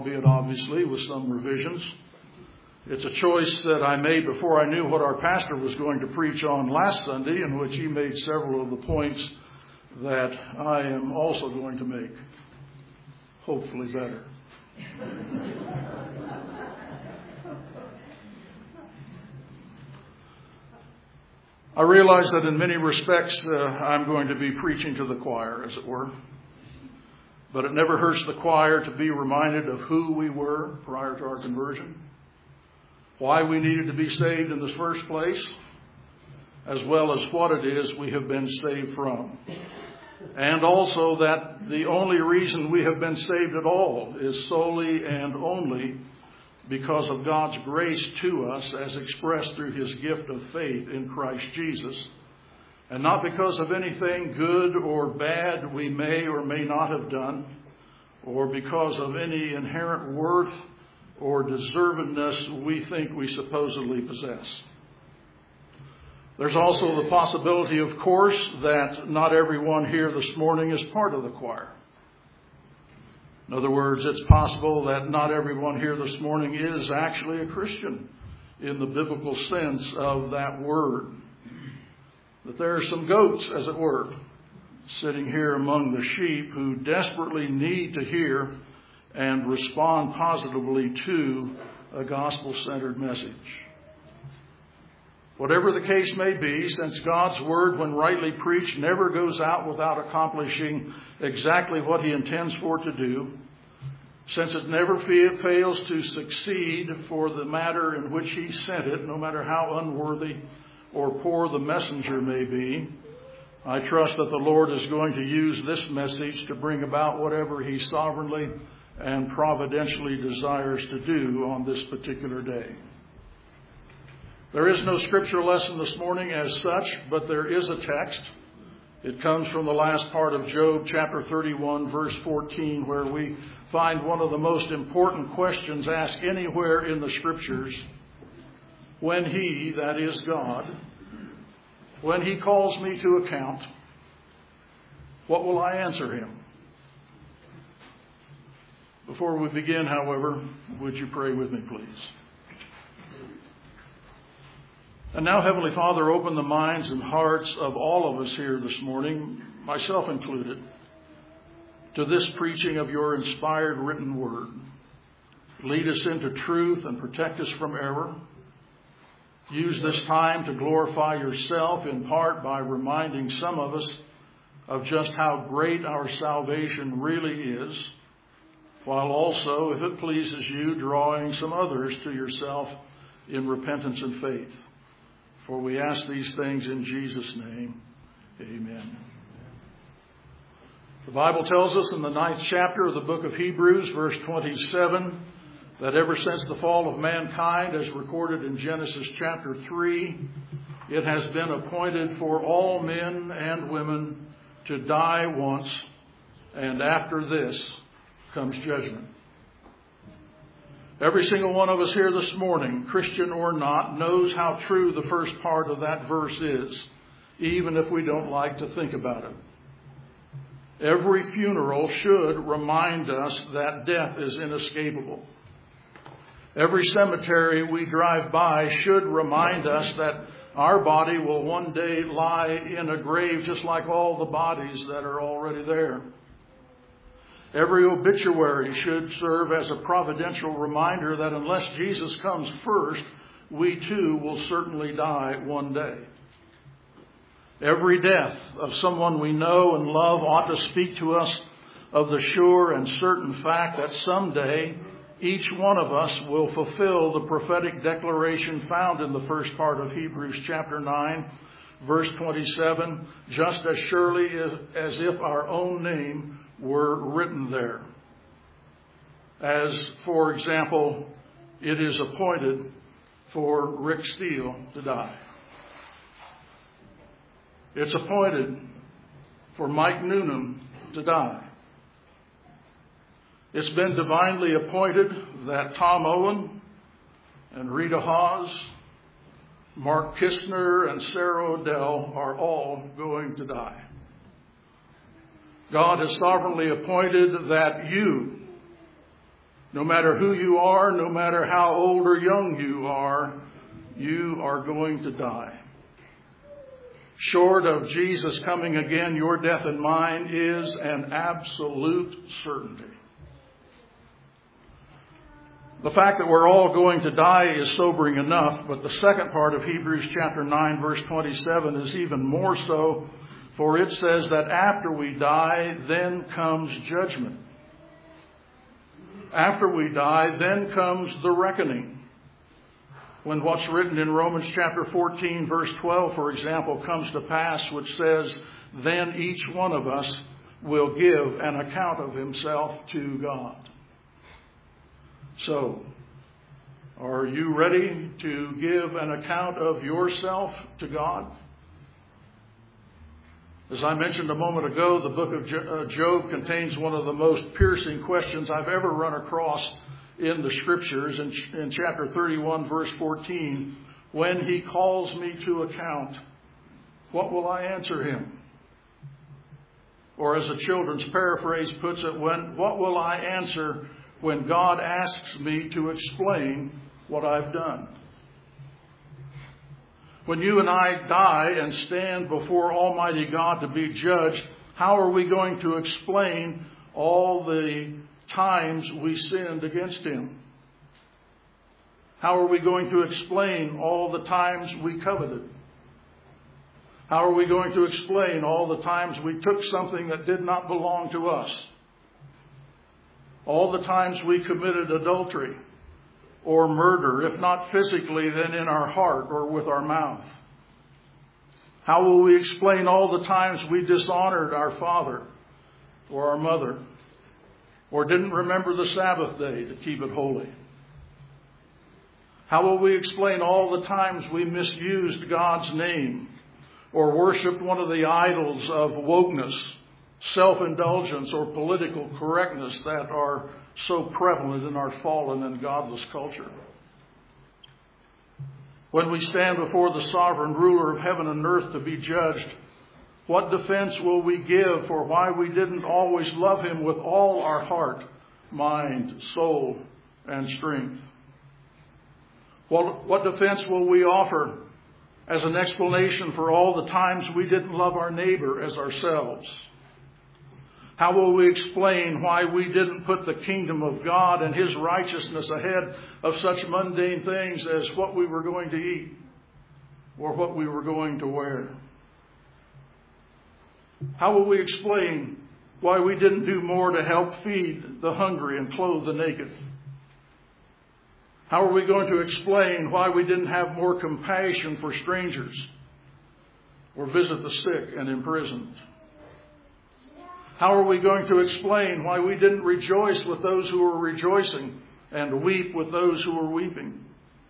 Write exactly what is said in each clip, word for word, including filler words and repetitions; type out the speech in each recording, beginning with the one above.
albeit obviously with some revisions. It's a choice that I made before I knew what our pastor was going to preach on last Sunday, in which he made several of the points that I am also going to make. Hopefully better. I realize that in many respects uh, I'm going to be preaching to the choir, as it were. But it never hurts the choir to be reminded of who we were prior to our conversion, why we needed to be saved in the first place, as well as what it is we have been saved from. And also that the only reason we have been saved at all is solely and only because of God's grace to us as expressed through his gift of faith in Christ Jesus, and not because of anything good or bad we may or may not have done, or because of any inherent worth or deservedness we think we supposedly possess. There's also the possibility, of course, that not everyone here this morning is part of the choir. In other words, it's possible that not everyone here this morning is actually a Christian in the biblical sense of that word. That there are some goats, as it were, sitting here among the sheep who desperately need to hear and respond positively to a gospel-centered message. Whatever the case may be, since God's word, when rightly preached, never goes out without accomplishing exactly what he intends for it to do, since it never fails to succeed for the matter in which he sent it, no matter how unworthy or poor the messenger may be, I trust that the Lord is going to use this message to bring about whatever he sovereignly and providentially desires to do on this particular day. There is no scripture lesson this morning as such, but there is a text. It comes from the last part of Job, chapter thirty-one, verse fourteen, where we find one of the most important questions asked anywhere in the scriptures. When he, that is God, when he calls me to account, what will I answer him? Before we begin, however, would you pray with me, please? And now, Heavenly Father, open the minds and hearts of all of us here this morning, myself included, to this preaching of your inspired written word. Lead us into truth and protect us from error. Use this time to glorify yourself, in part by reminding some of us of just how great our salvation really is, while also, if it pleases you, drawing some others to yourself in repentance and faith. For we ask these things in Jesus' name. Amen. The Bible tells us in the ninth chapter of the book of Hebrews, verse twenty-seven, that ever since the fall of mankind, as recorded in Genesis chapter three, it has been appointed for all men and women to die once, and after this comes judgment. Every single one of us here this morning, Christian or not, knows how true the first part of that verse is, even if we don't like to think about it. Every funeral should remind us that death is inescapable. Every cemetery we drive by should remind us that our body will one day lie in a grave just like all the bodies that are already there. Every obituary should serve as a providential reminder that unless Jesus comes first, we too will certainly die one day. Every death of someone we know and love ought to speak to us of the sure and certain fact that someday each one of us will fulfill the prophetic declaration found in the first part of Hebrews chapter nine, verse twenty-seven, just as surely as if our own name were written there. As, for example, it is appointed for Rick Steele to die. It's appointed for Mike Noonan to die. It's been divinely appointed that Tom Owen and Rita Hawes, Mark Kistner, and Sarah Odell are all going to die. God has sovereignly appointed that you No matter who you are, no matter how old or young you are, you are going to die. Short of Jesus coming again, your death and mine is an absolute certainty. The fact that we're all going to die is sobering enough, but the second part of Hebrews chapter nine, verse twenty-seven is even more so, for it says that after we die, then comes judgment. After we die, then comes the reckoning. When what's written in Romans chapter fourteen, verse twelve, for example, comes to pass, which says, then each one of us will give an account of himself to God. So, are you ready to give an account of yourself to God? As I mentioned a moment ago, the book of Job contains one of the most piercing questions I've ever run across in the Scriptures. In, in chapter thirty-one, verse fourteen, when he calls me to account, what will I answer him? Or as a children's paraphrase puts it, when what will I answer when God asks me to explain what I've done? When you and I die and stand before Almighty God to be judged, how are we going to explain all the times we sinned against Him? How are we going to explain all the times we coveted? How are we going to explain all the times we took something that did not belong to us? All the times we committed adultery or murder, if not physically, then in our heart or with our mouth? How will we explain all the times we dishonored our father or our mother, or didn't remember the Sabbath day to keep it holy? How will we explain all the times we misused God's name or worshiped one of the idols of wokeness, self-indulgence, or political correctness that are so prevalent in our fallen and godless culture? When we stand before the sovereign ruler of heaven and earth to be judged, what defense will we give for why we didn't always love Him with all our heart, mind, soul, and strength? What, what defense will we offer as an explanation for all the times we didn't love our neighbor as ourselves? How will we explain why we didn't put the kingdom of God and His righteousness ahead of such mundane things as what we were going to eat or what we were going to wear? How will we explain why we didn't do more to help feed the hungry and clothe the naked? How are we going to explain why we didn't have more compassion for strangers or visit the sick and imprisoned? How are we going to explain why we didn't rejoice with those who were rejoicing and weep with those who were weeping?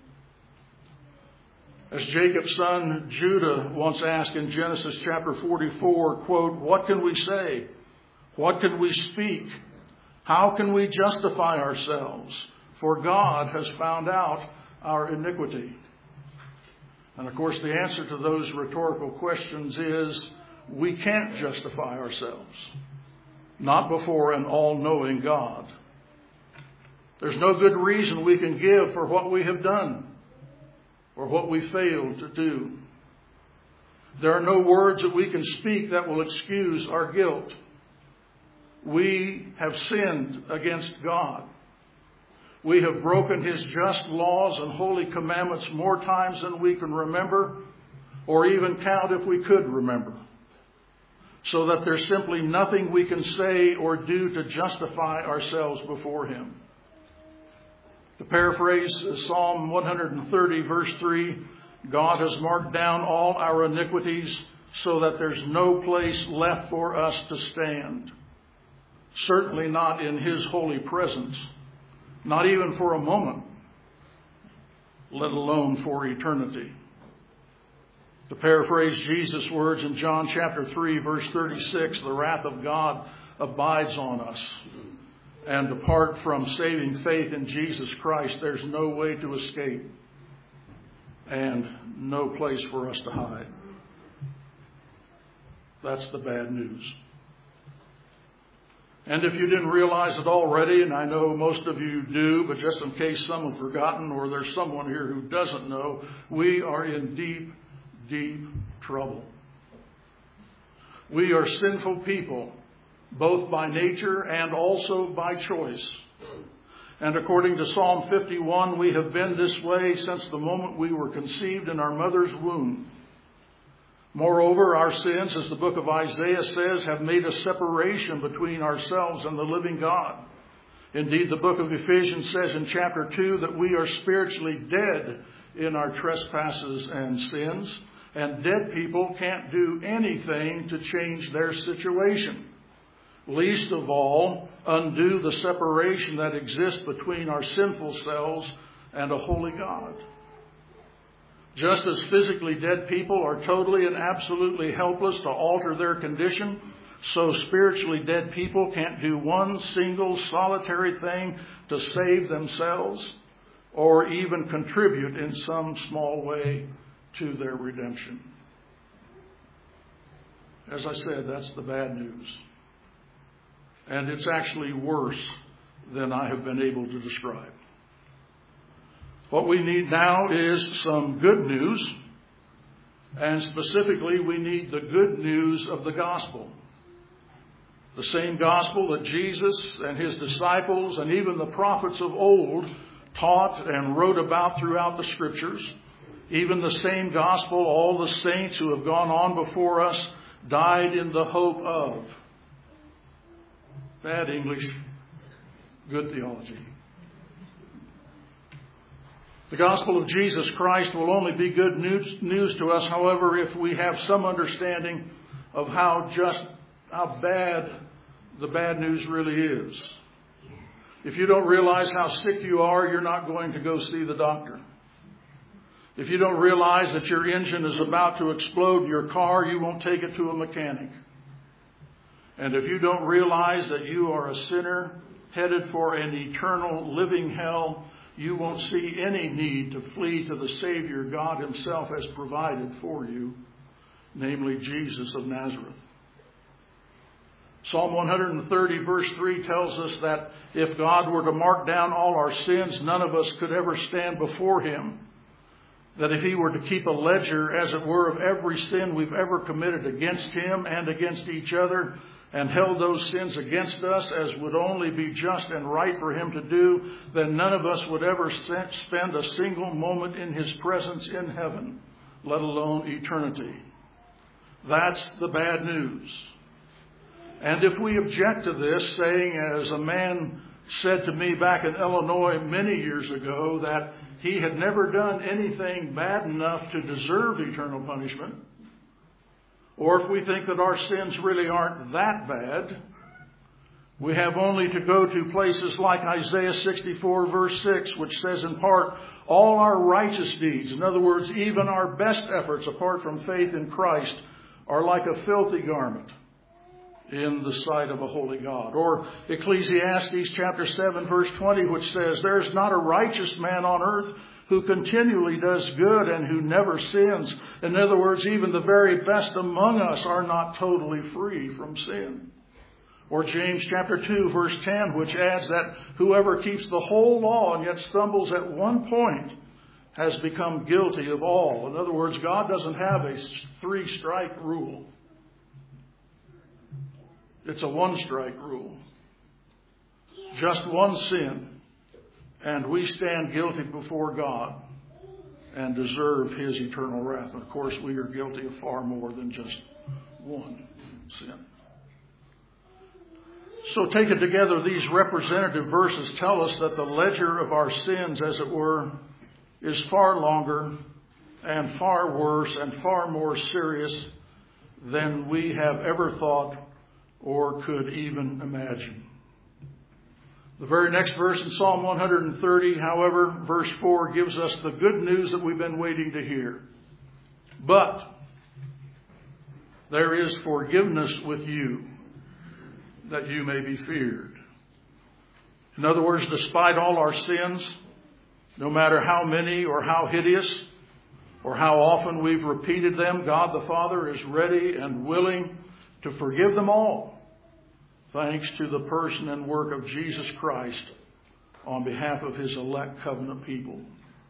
As Jacob's son Judah once asked in Genesis chapter forty-four, quote, "What can we say? What can we speak? How can we justify ourselves? For God has found out our iniquity." And of course, the answer to those rhetorical questions is we can't justify ourselves. Not before an all-knowing God. There's no good reason we can give for what we have done or what we failed to do. There are no words that we can speak that will excuse our guilt. We have sinned against God. We have broken His just laws and holy commandments more times than we can remember or even count if we could remember. So that there's simply nothing we can say or do to justify ourselves before Him. To paraphrase Psalm one thirty, verse three, God has marked down all our iniquities so that there's no place left for us to stand. Certainly not in His holy presence, not even for a moment, let alone for eternity. To paraphrase Jesus' words in John chapter three, verse thirty-six, the wrath of God abides on us. And apart from saving faith in Jesus Christ, there's no way to escape and no place for us to hide. That's the bad news. And if you didn't realize it already, and I know most of you do, but just in case some have forgotten or there's someone here who doesn't know, we are in deep, deep trouble. We are sinful people, both by nature and also by choice. And according to Psalm fifty-one, we have been this way since the moment we were conceived in our mother's womb. Moreover, our sins, as the book of Isaiah says, have made a separation between ourselves and the living God. Indeed, the book of Ephesians says in chapter two that we are spiritually dead in our trespasses and sins, and dead people can't do anything to change their situation. Least of all, undo the separation that exists between our sinful selves and a holy God. Just as physically dead people are totally and absolutely helpless to alter their condition, so spiritually dead people can't do one single solitary thing to save themselves or even contribute in some small way to their redemption. As I said, that's the bad news. And it's actually worse than I have been able to describe. What we need now is some good news, and specifically we need the good news of the gospel. The same gospel that Jesus and his disciples and even the prophets of old taught and wrote about throughout the scriptures. Even the same gospel all the saints who have gone on before us died in the hope of. Bad English, good theology. The gospel of Jesus Christ will only be good news, news to us, however, if we have some understanding of how just, how bad the bad news really is. If you don't realize how sick you are, you're not going to go see the doctor. If you don't realize that your engine is about to explode in your car, you won't take it to a mechanic. And if you don't realize that you are a sinner headed for an eternal living hell, you won't see any need to flee to the Savior God himself has provided for you, namely Jesus of Nazareth. Psalm one thirty verse three tells us that if God were to mark down all our sins, none of us could ever stand before him. That if he were to keep a ledger, as it were, of every sin we've ever committed against him and against each other, and held those sins against us as would only be just and right for him to do, then none of us would ever spend a single moment in his presence in heaven, let alone eternity. That's the bad news. And if we object to this, saying, as a man said to me back in Illinois many years ago, that he had never done anything bad enough to deserve eternal punishment, or if we think that our sins really aren't that bad, we have only to go to places like Isaiah sixty-four verse six, which says in part, all our righteous deeds, in other words, even our best efforts apart from faith in Christ, are like a filthy garment in the sight of a holy God. Or Ecclesiastes chapter seven verse twenty, which says, there is not a righteous man on earth who continually does good and who never sins. In other words, even the very best among us are not totally free from sin. Or James chapter two verse ten, which adds that whoever keeps the whole law and yet stumbles at one point has become guilty of all. In other words, God doesn't have a three-strike rule. It's a one-strike rule. Just one sin, and we stand guilty before God and deserve his eternal wrath. And of course, we are guilty of far more than just one sin. So taken together, these representative verses tell us that the ledger of our sins, as it were, is far longer and far worse and far more serious than we have ever thought or could even imagine. The very next verse in Psalm one thirty, however, verse four, gives us the good news that we've been waiting to hear. But there is forgiveness with you, that you may be feared. In other words, despite all our sins, no matter how many or how hideous or how often we've repeated them, God the Father is ready and willing to forgive them all thanks to the person and work of Jesus Christ on behalf of His elect covenant people.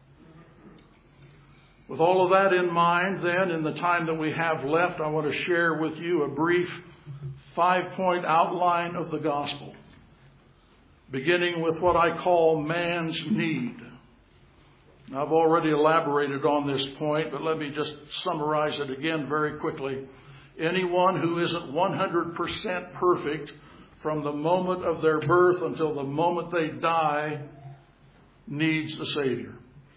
With all of that in mind, then, in the time that we have left, I want to share with you a brief five-point outline of the gospel, beginning with what I call man's need. Now, I've already elaborated on this point, but let me just summarize it again very quickly. Anyone who isn't one hundred percent perfect from the moment of their birth until the moment they die needs a Savior.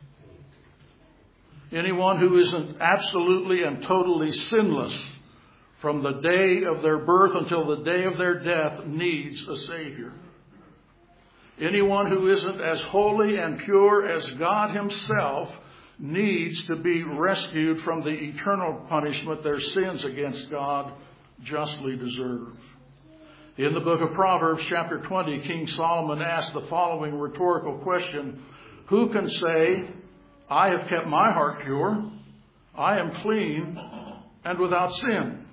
Anyone who isn't absolutely and totally sinless from the day of their birth until the day of their death needs a Savior. Anyone who isn't as holy and pure as God Himself needs to be rescued from the eternal punishment their sins against God justly deserve. In the book of Proverbs, chapter twenty, King Solomon asked the following rhetorical question: who can say, I have kept my heart pure, I am clean and without sin?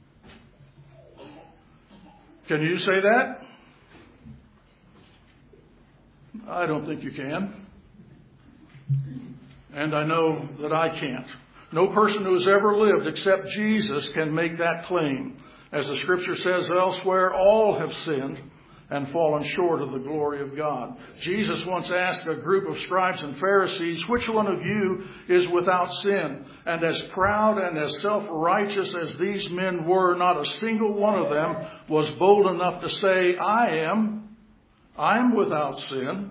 Can you say that? I don't think you can. And I know that I can't. No person who has ever lived except Jesus can make that claim. As the Scripture says elsewhere, all have sinned and fallen short of the glory of God. Jesus once asked a group of scribes and Pharisees, which one of you is without sin? And as proud and as self-righteous as these men were, not a single one of them was bold enough to say, I am, I am without sin.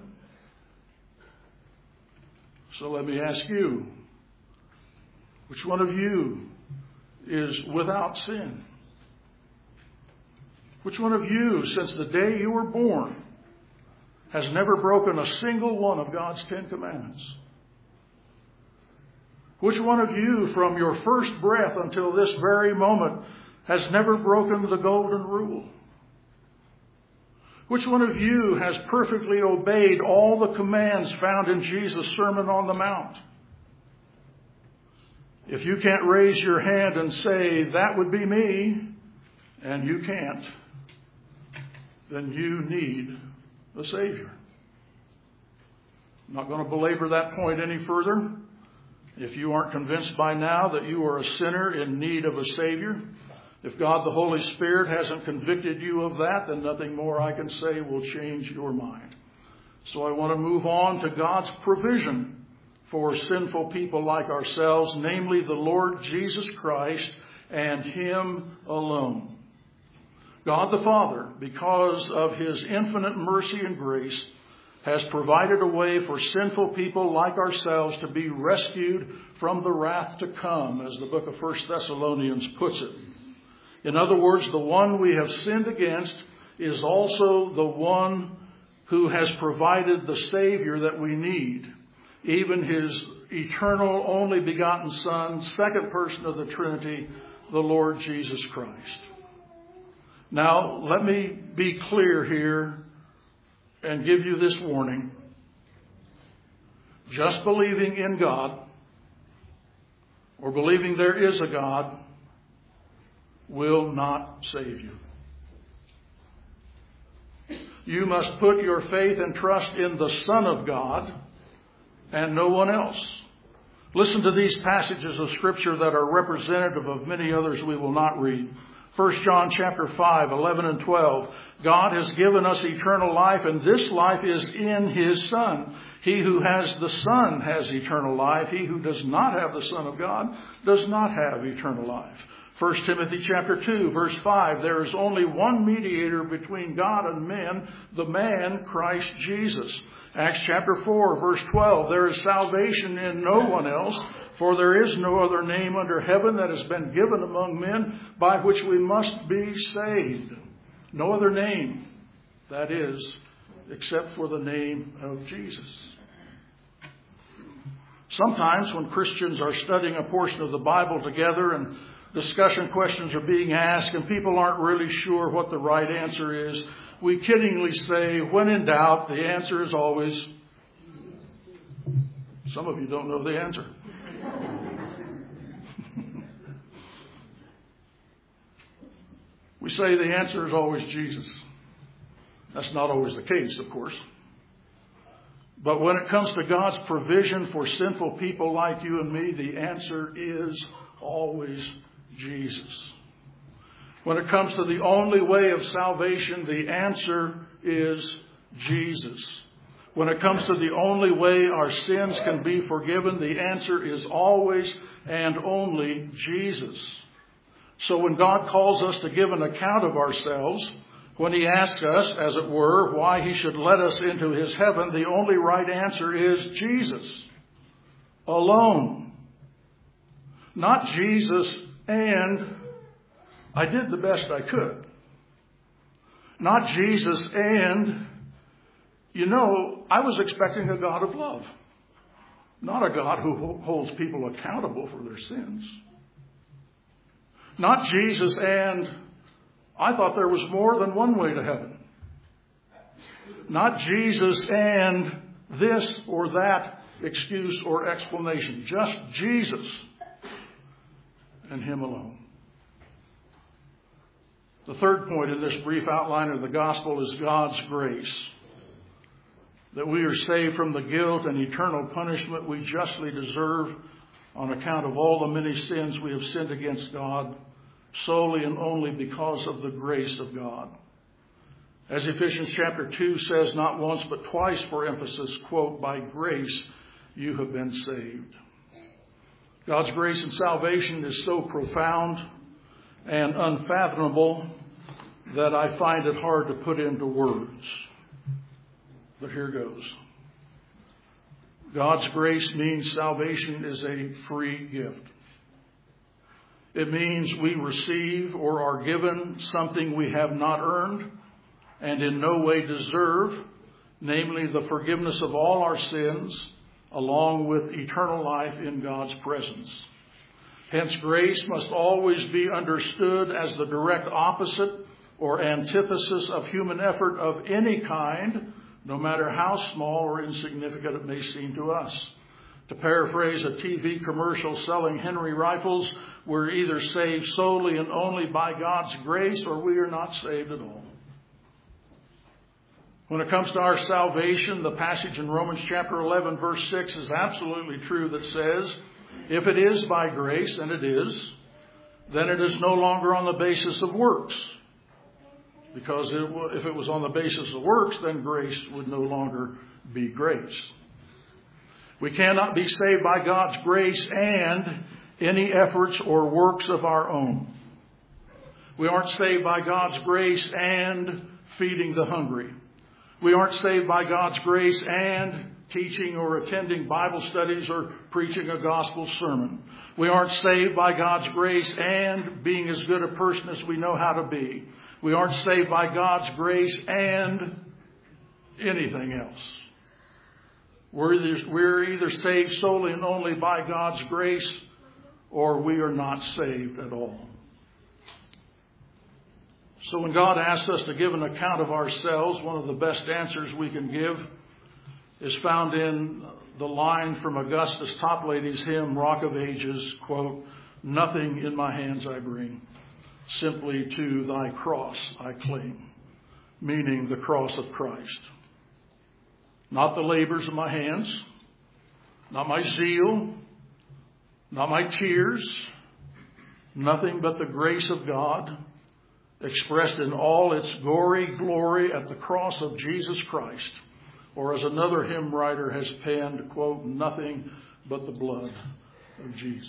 So let me ask you, which one of you is without sin? Which one of you, since the day you were born, has never broken a single one of God's Ten Commandments? Which one of you, from your first breath until this very moment, has never broken the golden rule? Which one of you has perfectly obeyed all the commands found in Jesus' Sermon on the Mount? If you can't raise your hand and say, that would be me, and you can't, then you need a Savior. I'm not going to belabor that point any further. If you aren't convinced by now that you are a sinner in need of a Savior, if God the Holy Spirit hasn't convicted you of that, then nothing more I can say will change your mind. So I want to move on to God's provision for sinful people like ourselves, namely the Lord Jesus Christ and Him alone. God the Father, because of His infinite mercy and grace, has provided a way for sinful people like ourselves to be rescued from the wrath to come, as the book of First Thessalonians puts it. In other words, the one we have sinned against is also the one who has provided the Savior that we need, even His eternal, only begotten Son, second person of the Trinity, the Lord Jesus Christ. Now, let me be clear here and give you this warning. Just believing in God or believing there is a God will not save you. You must put your faith and trust in the Son of God and no one else. Listen to these passages of Scripture that are representative of many others we will not read. First John chapter five, eleven and twelve. God has given us eternal life, and this life is in His Son. He who has the Son has eternal life. He who does not have the Son of God does not have eternal life. First Timothy chapter two, verse five. There is only one mediator between God and men, the man Christ Jesus. Acts chapter four, verse twelve. There is salvation in no one else, for there is no other name under heaven that has been given among men by which we must be saved. No other name, that is, except for the name of Jesus. Sometimes when Christians are studying a portion of the Bible together and discussion questions are being asked and people aren't really sure what the right answer is, we kiddingly say, when in doubt, the answer is always... Some of you don't know the answer. We say the answer is always Jesus. That's not always the case, of course. But when it comes to God's provision for sinful people like you and me, the answer is always Jesus. When it comes to the only way of salvation, the answer is Jesus. When it comes to the only way our sins can be forgiven, the answer is always and only Jesus. So when God calls us to give an account of ourselves, when he asks us, as it were, why he should let us into his heaven, the only right answer is Jesus alone. Not Jesus and I did the best I could. Not Jesus and, you know, I was expecting a God of love. Not a God who holds people accountable for their sins. Not Jesus and I thought there was more than one way to heaven. Not Jesus and this or that excuse or explanation. Just Jesus and him alone. The third point in this brief outline of the gospel is God's grace. That we are saved from the guilt and eternal punishment we justly deserve on account of all the many sins we have sinned against God, solely and only because of the grace of God. As Ephesians chapter two says, not once but twice for emphasis, quote, by grace you have been saved. God's grace and salvation is so profound and unfathomable that I find it hard to put into words. But here goes. God's grace means salvation is a free gift. It means we receive or are given something we have not earned and in no way deserve, namely the forgiveness of all our sins, along with eternal life in God's presence. Hence, grace must always be understood as the direct opposite or antithesis of human effort of any kind, no matter how small or insignificant it may seem to us. To paraphrase a T V commercial selling Henry rifles, we're either saved solely and only by God's grace or we are not saved at all. When it comes to our salvation, the passage in Romans chapter eleven verse six is absolutely true that says, if it is by grace, and it is, then it is no longer on the basis of works. Because it, if it was on the basis of works, then grace would no longer be grace. We cannot be saved by God's grace and any efforts or works of our own. We aren't saved by God's grace and feeding the hungry. We aren't saved by God's grace and teaching or attending Bible studies or preaching a gospel sermon. We aren't saved by God's grace and being as good a person as we know how to be. We aren't saved by God's grace and anything else. We're either, we're either saved solely and only by God's grace, or we are not saved at all. So when God asks us to give an account of ourselves, one of the best answers we can give is found in the line from Augustus Toplady's hymn, Rock of Ages, quote, nothing in my hands I bring, simply to thy cross I cling, meaning the cross of Christ. Not the labors of my hands, not my zeal, not my tears, nothing but the grace of God expressed in all its gory glory at the cross of Jesus Christ. Or as another hymn writer has penned, quote, nothing but the blood of Jesus.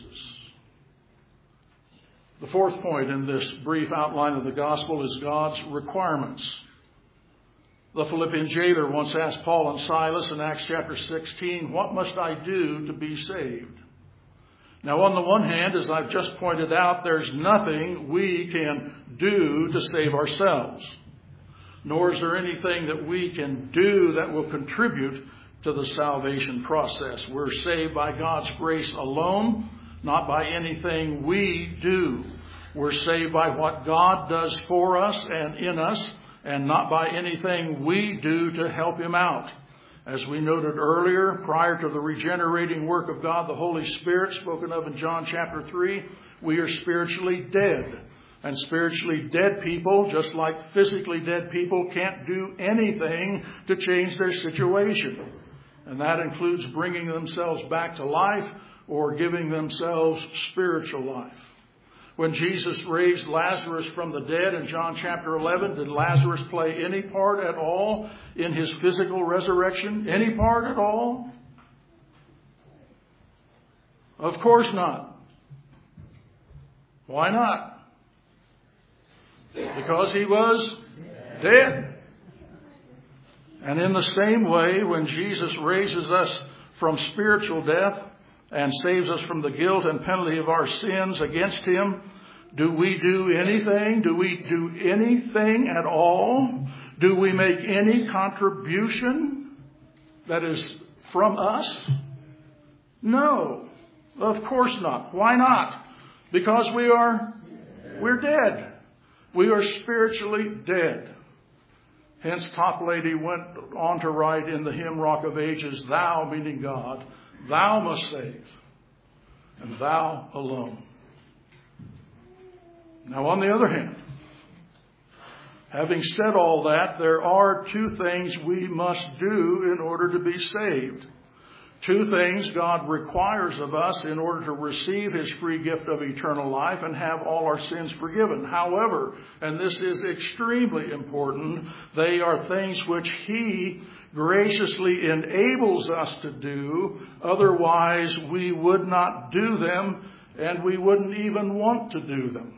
The fourth point in this brief outline of the gospel is God's requirements. The Philippian jailer once asked Paul and Silas in Acts chapter sixteen, what must I do to be saved? Now, on the one hand, as I've just pointed out, there's nothing we can do to save ourselves. Nor is there anything that we can do that will contribute to the salvation process. We're saved by God's grace alone, not by anything we do. We're saved by what God does for us and in us, and not by anything we do to help him out. As we noted earlier, prior to the regenerating work of God, the Holy Spirit, spoken of in John chapter three, we are spiritually dead. And spiritually dead people, just like physically dead people, can't do anything to change their situation. And that includes bringing themselves back to life or giving themselves spiritual life. When Jesus raised Lazarus from the dead in John chapter eleven, did Lazarus play any part at all in his physical resurrection? Any part at all? Of course not. Why not? Because he was dead. And in the same way, when Jesus raises us from spiritual death and saves us from the guilt and penalty of our sins against him, do we do anything? Do we do anything at all? Do we make any contribution that is from us? No, of course not. Why not? Because we are, we're dead. We are spiritually dead. Hence, Toplady went on to write in the hymn Rock of Ages, Thou, meaning God, Thou must save, and Thou alone. Now, on the other hand, having said all that, there are two things we must do in order to be saved. Two things God requires of us in order to receive his free gift of eternal life and have all our sins forgiven. However, and this is extremely important, they are things which he graciously enables us to do. Otherwise, we would not do them, and we wouldn't even want to do them.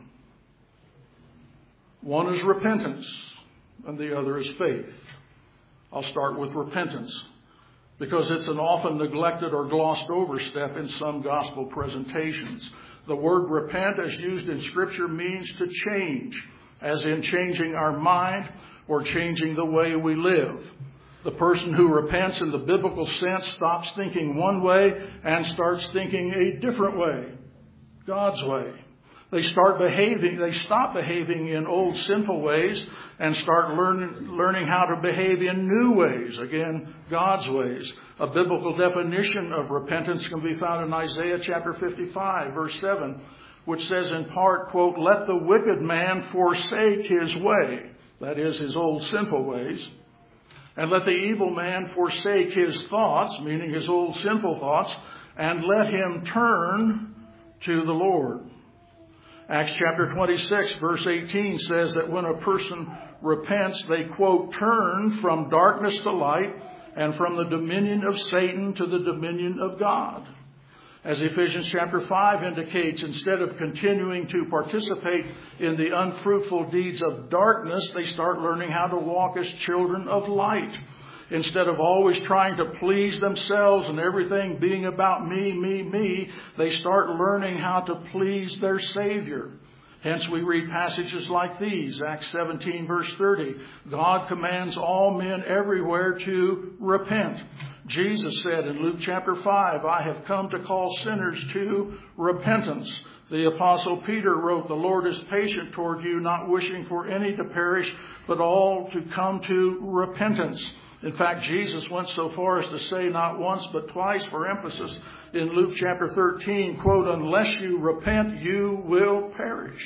One is repentance, and the other is faith. I'll start with repentance, because it's an often neglected or glossed over step in some gospel presentations. The word repent, as used in Scripture, means to change, as in changing our mind or changing the way we live. The person who repents in the biblical sense stops thinking one way and starts thinking a different way, God's way. They start behaving, they stop behaving in old sinful ways and start learn, learning how to behave in new ways, again, God's ways. A biblical definition of repentance can be found in Isaiah chapter fifty-five, verse seven, which says in part, quote, let the wicked man forsake his way, that is, his old sinful ways, and let the evil man forsake his thoughts, meaning his old sinful thoughts, and let him turn to the Lord. Acts chapter twenty-six, verse eighteen says that when a person repents, they, quote, turn from darkness to light and from the dominion of Satan to the dominion of God. As Ephesians chapter five indicates, instead of continuing to participate in the unfruitful deeds of darkness, they start learning how to walk as children of light. Instead of always trying to please themselves and everything being about me, me, me, they start learning how to please their Savior. Hence we read passages like these, Acts seventeen, verse thirty. God commands all men everywhere to repent. Jesus said in Luke chapter five, I have come to call sinners to repentance. The Apostle Peter wrote, the Lord is patient toward you, not wishing for any to perish, but all to come to repentance. In fact, Jesus went so far as to say not once but twice for emphasis in Luke chapter thirteen, quote, unless you repent, you will perish.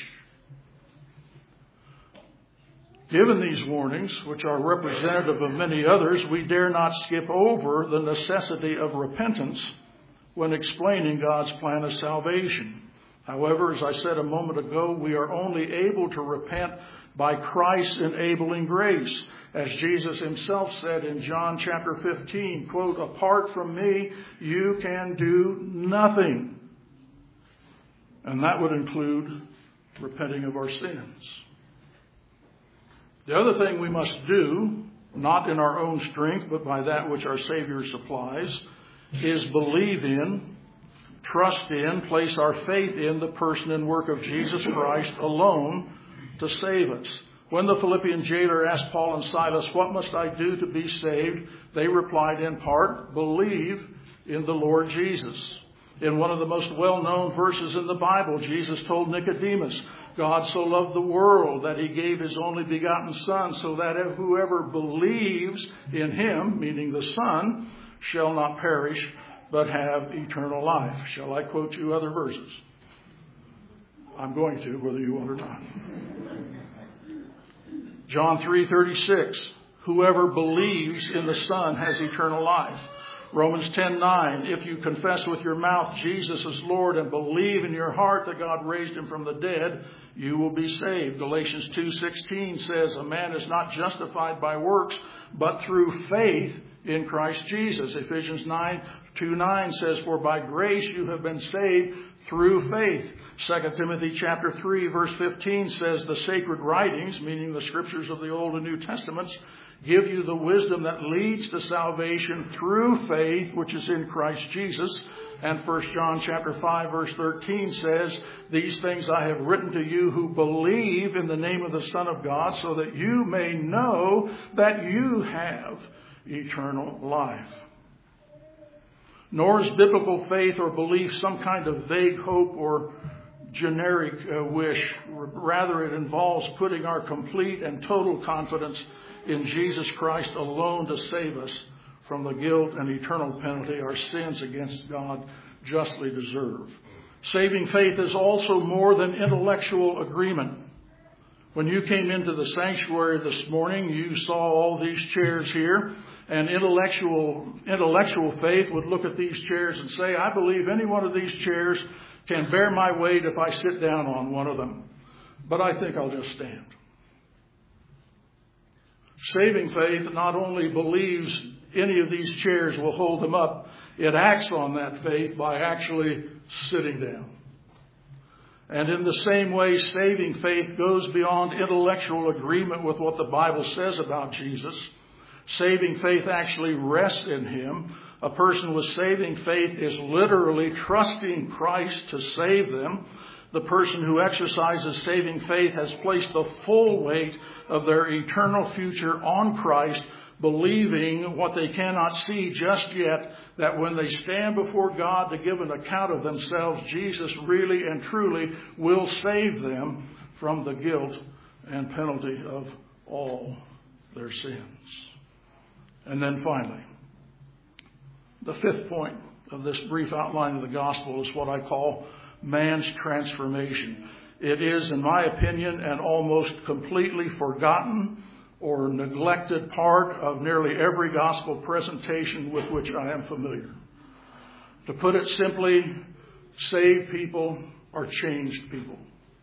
Given these warnings, which are representative of many others, we dare not skip over the necessity of repentance when explaining God's plan of salvation. However, as I said a moment ago, we are only able to repent by Christ's enabling grace. As Jesus himself said in John chapter fifteen, quote, apart from me, you can do nothing. And that would include repenting of our sins. The other thing we must do, not in our own strength, but by that which our Savior supplies, is believe in, trust in, place our faith in the person and work of Jesus Christ alone to save us. When the Philippian jailer asked Paul and Silas, what must I do to be saved? They replied in part, believe in the Lord Jesus. In one of the most well-known verses in the Bible, Jesus told Nicodemus, God so loved the world that he gave his only begotten Son, so that whoever believes in him, meaning the Son, shall not perish, but have eternal life. Shall I quote you other verses? I'm going to, whether you want or not. John three thirty-six. Whoever believes in the Son has eternal life. Romans ten nine. If you confess with your mouth Jesus is Lord and believe in your heart that God raised him from the dead, you will be saved. Galatians two sixteen says a man is not justified by works, but through faith in Christ Jesus. Ephesians nine two nine says, for by grace you have been saved through faith. Second Timothy chapter three verse fifteen says the sacred writings, meaning the scriptures of the Old and New Testaments, give you the wisdom that leads to salvation through faith, which is in Christ Jesus. And First John chapter five verse thirteen says, these things I have written to you who believe in the name of the Son of God, so that you may know that you have eternal life. Nor is biblical faith or belief some kind of vague hope or generic uh, wish. Rather, it involves putting our complete and total confidence in Jesus Christ alone to save us from the guilt and eternal penalty our sins against God justly deserve. Saving faith is also more than intellectual agreement. When you came into the sanctuary this morning, you saw all these chairs here, and intellectual intellectual faith would look at these chairs and say, I believe any one of these chairs can bear my weight if I sit down on one of them, but I think I'll just stand. Saving faith not only believes any of these chairs will hold them up, it acts on that faith by actually sitting down. And in the same way, saving faith goes beyond intellectual agreement with what the Bible says about Jesus. Saving faith actually rests in him. A person with saving faith is literally trusting Christ to save them. The person who exercises saving faith has placed the full weight of their eternal future on Christ, believing what they cannot see just yet, that when they stand before God to give an account of themselves, Jesus really and truly will save them from the guilt and penalty of all their sins. And then finally, the fifth point of this brief outline of the gospel is what I call man's transformation. It is, in my opinion, an almost completely forgotten or neglected part of nearly every gospel presentation with which I am familiar. To put it simply, saved people are changed people.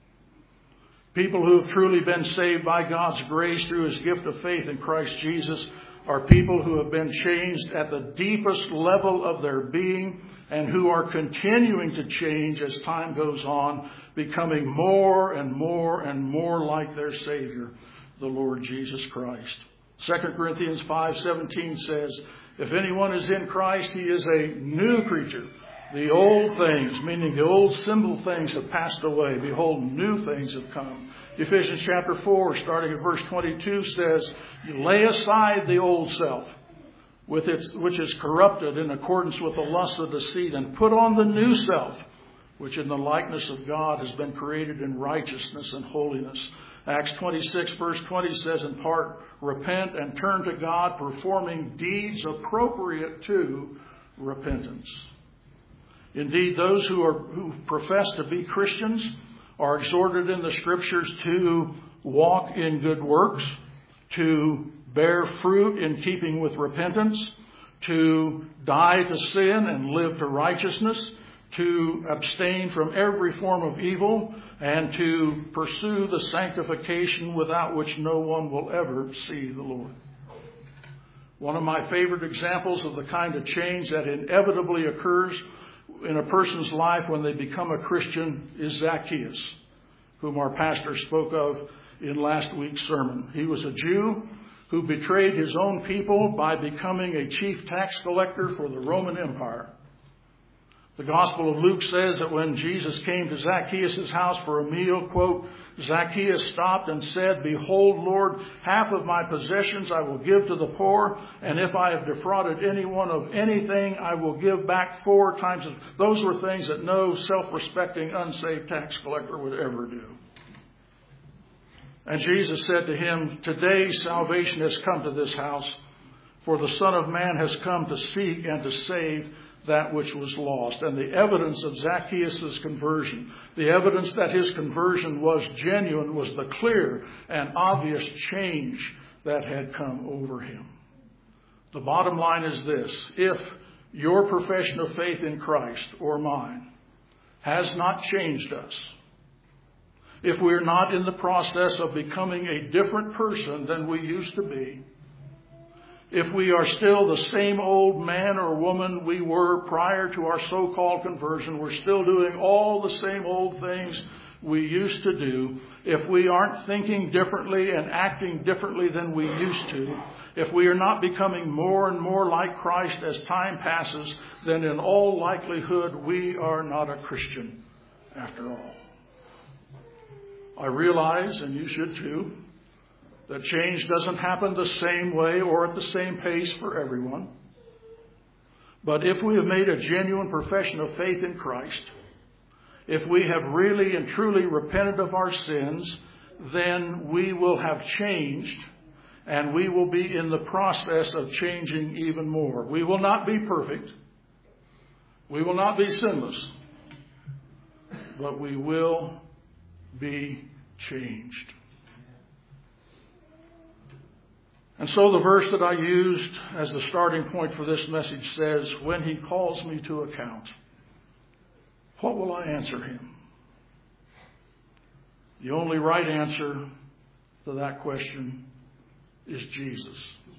People who have truly been saved by God's grace through his gift of faith in Christ Jesus are people who have been changed at the deepest level of their being and who are continuing to change as time goes on, becoming more and more and more like their Savior, the Lord Jesus Christ. Second Corinthians five seventeen says, if anyone is in Christ, he is a new creature. The old things, meaning the old sinful things, have passed away. Behold, new things have come. Ephesians chapter four, starting at verse twenty-two, says, you lay aside the old self, with its, which is corrupted in accordance with the lust of deceit, and put on the new self, which in the likeness of God has been created in righteousness and holiness. Acts twenty-six verse twenty says in part, repent and turn to God, performing deeds appropriate to repentance. Indeed, those who are who profess to be Christians are exhorted in the Scriptures to walk in good works, to bear fruit in keeping with repentance, to die to sin and live to righteousness, to abstain from every form of evil, and to pursue the sanctification without which no one will ever see the Lord. One of my favorite examples of the kind of change that inevitably occurs in a person's life when they become a Christian is Zacchaeus, whom our pastor spoke of in last week's sermon. He was a Jew who betrayed his own people by becoming a chief tax collector for the Roman Empire. The Gospel of Luke says that when Jesus came to Zacchaeus' house for a meal, quote, Zacchaeus stopped and said, behold, Lord, half of my possessions I will give to the poor, and if I have defrauded anyone of anything, I will give back four times. Those were things that no self-respecting, unsaved tax collector would ever do. And Jesus said to him, today salvation has come to this house, For the Son of Man has come to seek and to save that which was lost. And the evidence of Zacchaeus' conversion, the evidence that his conversion was genuine, was the clear and obvious change that had come over him. The bottom line is this: if your profession of faith in Christ or mine has not changed us, if we are not in the process of becoming a different person than we used to be, if we are still the same old man or woman we were prior to our so-called conversion, we're still doing all the same old things we used to do, if we aren't thinking differently and acting differently than we used to, if we are not becoming more and more like Christ as time passes, then in all likelihood we are not a Christian after all. I realize, and you should too, that change doesn't happen the same way or at the same pace for everyone. But if we have made a genuine profession of faith in Christ, if we have really and truly repented of our sins, then we will have changed, and we will be in the process of changing even more. We will not be perfect. We will not be sinless. But we will be changed. And so the verse that I used as the starting point for this message says, when he calls me to account, what will I answer him? The only right answer to that question is Jesus.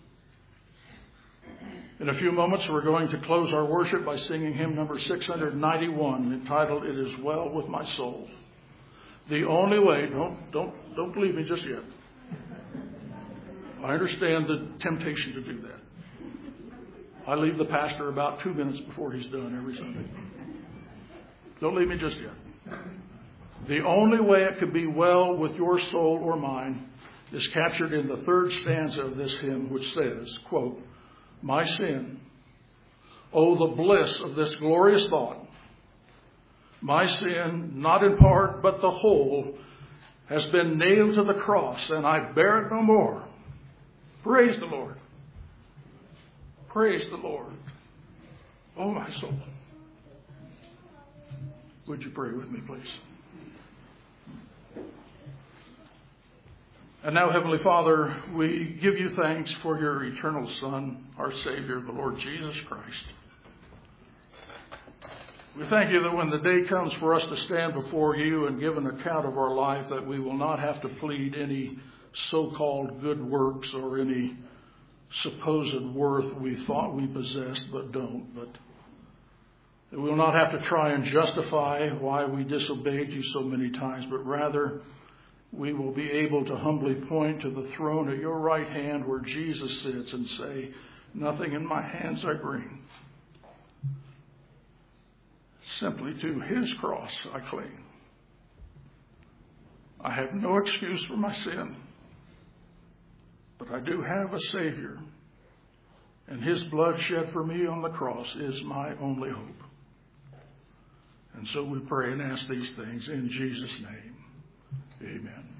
In a few moments, we're going to close our worship by singing hymn number six ninety-one, entitled, "It Is Well With My Soul." The only way, don't, don't, don't believe me just yet. I understand the temptation to do that. I leave the pastor about two minutes before he's done every Sunday. Don't leave me just yet. The only way it could be well with your soul or mine is captured in the third stanza of this hymn, which says, quote, "My sin, oh, the bliss of this glorious thought. My sin, not in part, but the whole, has been nailed to the cross, and I bear it no more. Praise the Lord. Praise the Lord. Oh, my soul." Would you pray with me, please? And now, Heavenly Father, we give you thanks for your eternal Son, our Savior, the Lord Jesus Christ. We thank you that when the day comes for us to stand before you and give an account of our life, that we will not have to plead any so-called good works or any supposed worth we thought we possessed but don't, but that we will not have to try and justify why we disobeyed you so many times, but rather we will be able to humbly point to the throne at your right hand where Jesus sits and say, "Nothing in my hands I bring. Simply to his cross I cling. I have no excuse for my sin, but I do have a Savior, and his blood shed for me on the cross is my only hope." And so we pray and ask these things in Jesus' name. Amen.